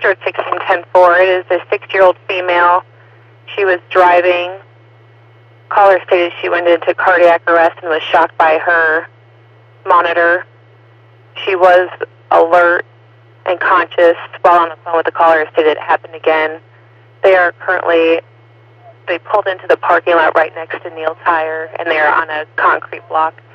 Bridgeport 1610-4. It is a 6-year-old female. She was driving. Caller stated she went into cardiac arrest and was shocked by her monitor. She was alert and conscious while on the phone with the caller. Stated it happened again. They pulled into the parking lot right next to Neil Tire, and they are on a concrete block.